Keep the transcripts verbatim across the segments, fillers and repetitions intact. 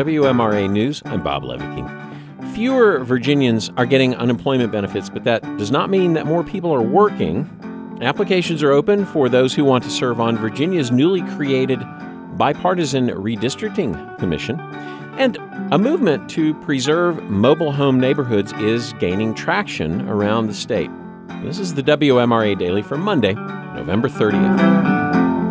W M R A News, I'm Bob Leviking. Fewer Virginians are getting unemployment benefits, but that does not mean that more people are working. Applications are open for those who want to serve on Virginia's newly created Bipartisan Redistricting Commission. And a movement to preserve mobile home neighborhoods is gaining traction around the state. This is the W M R A Daily for Monday, November thirtieth.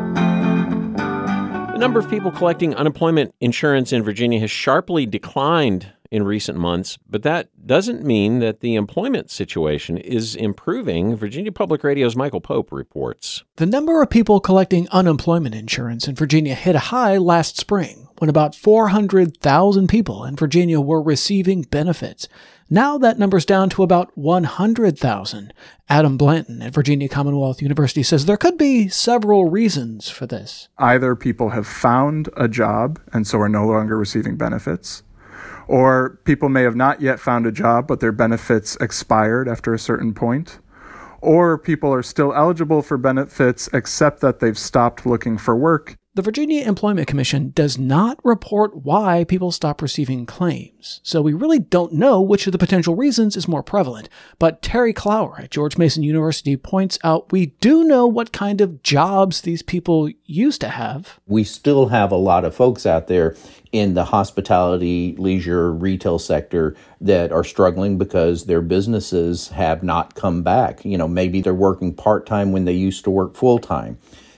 The number of people collecting unemployment insurance in Virginia has sharply declined in recent months, but that doesn't mean that the employment situation is improving. Virginia Public Radio's Michael Pope reports. The number of people collecting unemployment insurance in Virginia hit a high last spring, when about four hundred thousand people in Virginia were receiving benefits. Now that number's down to about one hundred thousand. Adam Blanton at Virginia Commonwealth University says there could be several reasons for this. Either people have found a job and so are no longer receiving benefits, or people may have not yet found a job, but their benefits expired after a certain point, or people are still eligible for benefits except that they've stopped looking for work. The Virginia Employment Commission does not report why people stop receiving claims, so we really don't know which of the potential reasons is more prevalent. But Terry Clower at George Mason University points out we do know what kind of jobs these people used to have. We still have a lot of folks out there in the hospitality, leisure, retail sector that are struggling because their businesses have not come back. You know, maybe they're working part-time when they used to work full-time.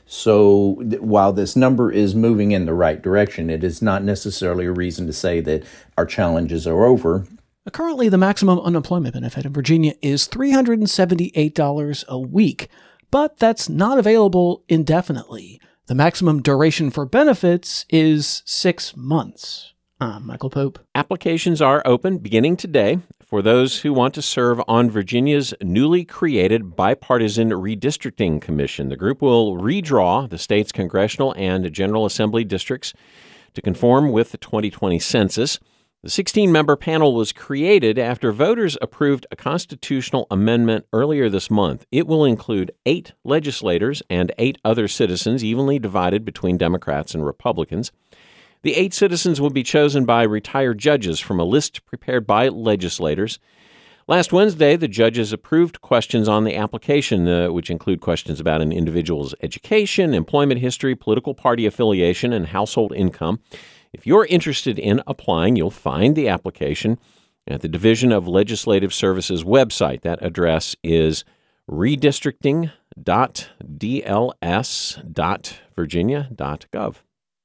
So th- while this number is moving in the right direction, it is not necessarily a reason to say that our challenges are over. Currently, the maximum unemployment benefit in Virginia is three hundred seventy-eight dollars a week, but that's not available indefinitely. The maximum duration for benefits is six months. I'm Michael Pope. Applications are open beginning today for those who want to serve on Virginia's newly created Bipartisan Redistricting Commission. The group will redraw the state's congressional and General Assembly districts to conform with the twenty twenty census. The sixteen-member panel was created after voters approved a constitutional amendment earlier this month. It will include eight legislators and eight other citizens, evenly divided between Democrats and Republicans. The eight citizens will be chosen by retired judges from a list prepared by legislators. Last Wednesday, the judges approved questions on the application, uh, which include questions about an individual's education, employment history, political party affiliation, and household income. If you're interested in applying, you'll find the application at the Division of Legislative Services website. That address is redistricting dot d l s dot virginia dot gov.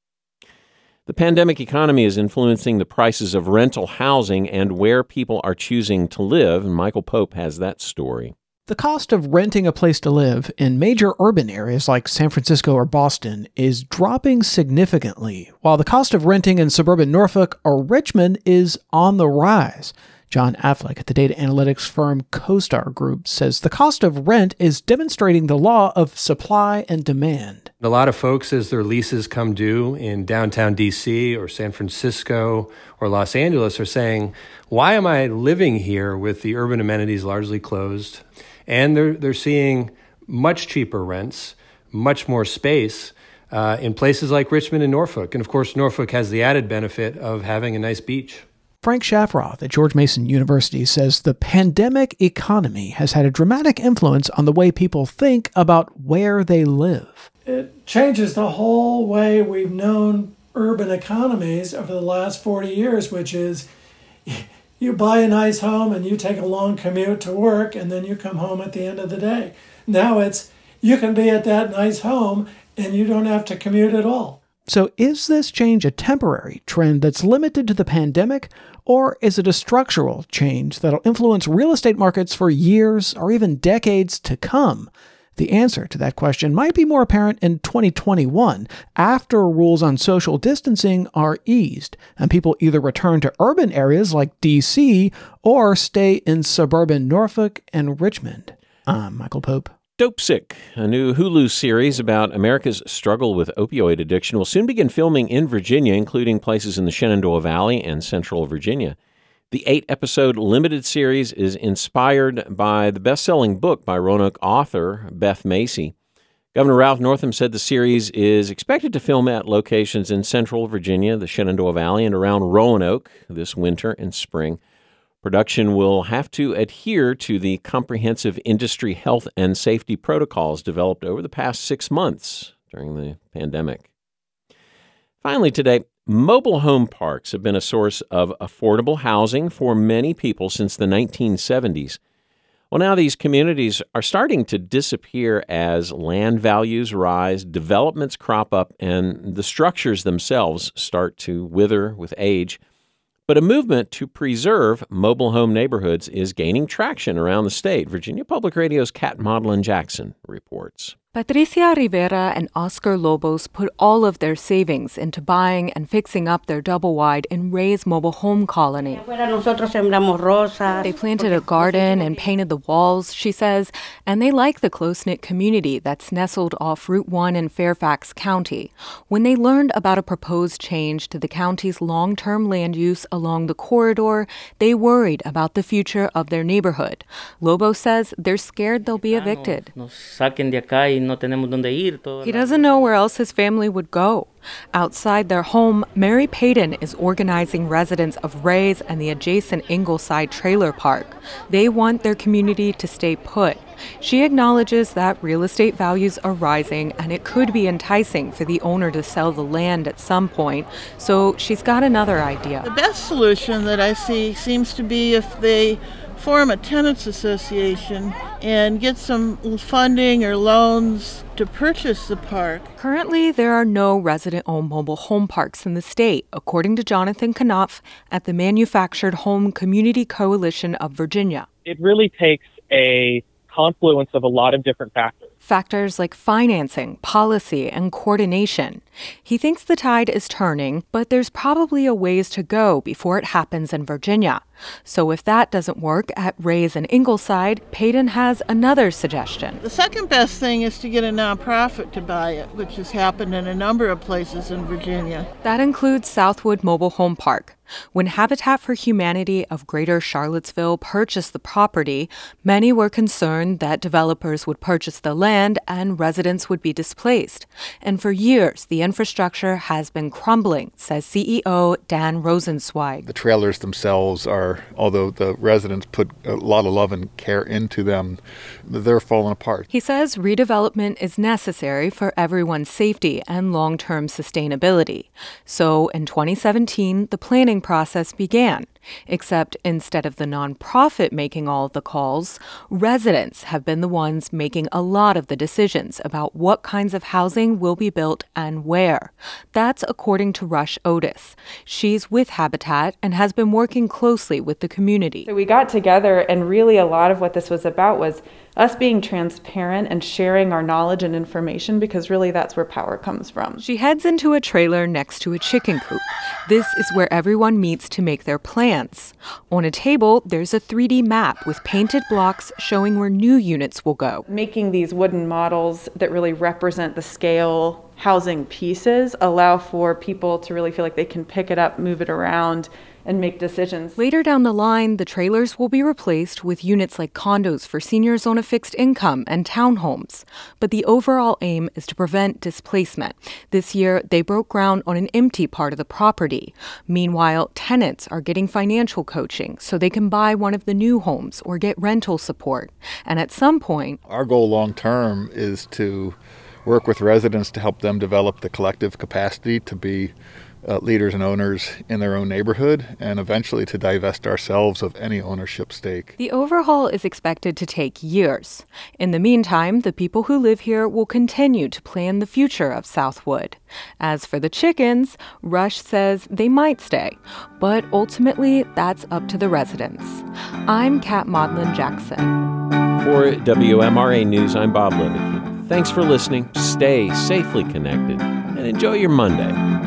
The pandemic economy is influencing the prices of rental housing and where people are choosing to live, and Michael Pope has that story. The cost of renting a place to live in major urban areas like San Francisco or Boston is dropping significantly, while the cost of renting in suburban Norfolk or Richmond is on the rise. John Affleck at the data analytics firm CoStar Group says the cost of rent is demonstrating the law of supply and demand. A lot of folks, as their leases come due in downtown D C or San Francisco or Los Angeles, are saying, why am I living here with the urban amenities largely closed? And they're they're seeing much cheaper rents, much more space uh, in places like Richmond and Norfolk. And of course, Norfolk has the added benefit of having a nice beach. Frank Shafroth at George Mason University says the pandemic economy has had a dramatic influence on the way people think about where they live. It changes the whole way we've known urban economies over the last forty years, which is you buy a nice home and you take a long commute to work and then you come home at the end of the day. Now it's you can be at that nice home and you don't have to commute at all. So is this change a temporary trend that's limited to the pandemic, or is it a structural change that'll influence real estate markets for years or even decades to come? The answer to that question might be more apparent in twenty twenty-one, after rules on social distancing are eased, and people either return to urban areas like D C or stay in suburban Norfolk and Richmond. I'm Michael Pope. Dopesick, a new Hulu series about America's struggle with opioid addiction, will soon begin filming in Virginia, including places in the Shenandoah Valley and Central Virginia. The eight-episode limited series is inspired by the best-selling book by Roanoke author Beth Macy. Governor Ralph Northam said the series is expected to film at locations in central Virginia, the Shenandoah Valley, and around Roanoke this winter and spring. Production will have to adhere to the comprehensive industry health and safety protocols developed over the past six months during the pandemic. Finally today, mobile home parks have been a source of affordable housing for many people since the nineteen seventies. Well, now these communities are starting to disappear as land values rise, developments crop up, and the structures themselves start to wither with age. But a movement to preserve mobile home neighborhoods is gaining traction around the state. Virginia Public Radio's Kat Maudlin Jackson reports. Patricia Rivera and Oscar Lobos put all of their savings into buying and fixing up their double-wide in Ray's mobile home colony. They planted a garden and painted the walls, she says, and they like the close-knit community that's nestled off Route one in Fairfax County. When they learned about a proposed change to the county's long-term land use along the corridor, they worried about the future of their neighborhood. Lobos says they're scared they'll be evicted. He doesn't know where else his family would go. Outside their home, Mary Payton is organizing residents of Ray's and the adjacent Ingleside Trailer Park. They want their community to stay put. She acknowledges that real estate values are rising and it could be enticing for the owner to sell the land at some point, so she's got another idea. The best solution that I see seems to be if they form a tenants association and get some funding or loans to purchase the park. Currently, there are no resident-owned mobile home parks in the state, according to Jonathan Knopf at the Manufactured Home Community Coalition of Virginia. It really takes a confluence of a lot of different factors. Factors like financing, policy, and coordination. He thinks the tide is turning, but there's probably a ways to go before it happens in Virginia. So if that doesn't work at Ray's and Ingleside, Payton has another suggestion. The second best thing is to get a nonprofit to buy it, which has happened in a number of places in Virginia. That includes Southwood Mobile Home Park. When Habitat for Humanity of Greater Charlottesville purchased the property, many were concerned that developers would purchase the land and residents would be displaced. And for years, the infrastructure has been crumbling, says C E O Dan Rosenzweig. The trailers themselves are, although the residents put a lot of love and care into them, they're falling apart. He says redevelopment is necessary for everyone's safety and long-term sustainability. So in twenty seventeen, the planning process began. Except instead of the nonprofit making all of the calls, residents have been the ones making a lot of the decisions about what kinds of housing will be built and where. That's according to Rush Otis. She's with Habitat and has been working closely with the community. So we got together, and really a lot of what this was about was us being transparent and sharing our knowledge and information, because really that's where power comes from. She heads into a trailer next to a chicken coop. This is where everyone meets to make their plans. On a table, there's a three D map with painted blocks showing where new units will go. Making these wooden models that really represent the scale housing pieces allow for people to really feel like they can pick it up, move it around, and make decisions. Later down the line, the trailers will be replaced with units like condos for seniors on a fixed income and townhomes. But the overall aim is to prevent displacement. This year, they broke ground on an empty part of the property. Meanwhile, tenants are getting financial coaching so they can buy one of the new homes or get rental support. And at some point, our goal long term is to work with residents to help them develop the collective capacity to be Uh, leaders and owners in their own neighborhood, and eventually to divest ourselves of any ownership stake. The overhaul is expected to take years. In the meantime, the people who live here will continue to plan the future of Southwood. As for the chickens, Rush says they might stay, but ultimately that's up to the residents. I'm Kat Maudlin Jackson. For W M R A News, I'm Bob Levy. Thanks for listening. Stay safely connected and enjoy your Monday.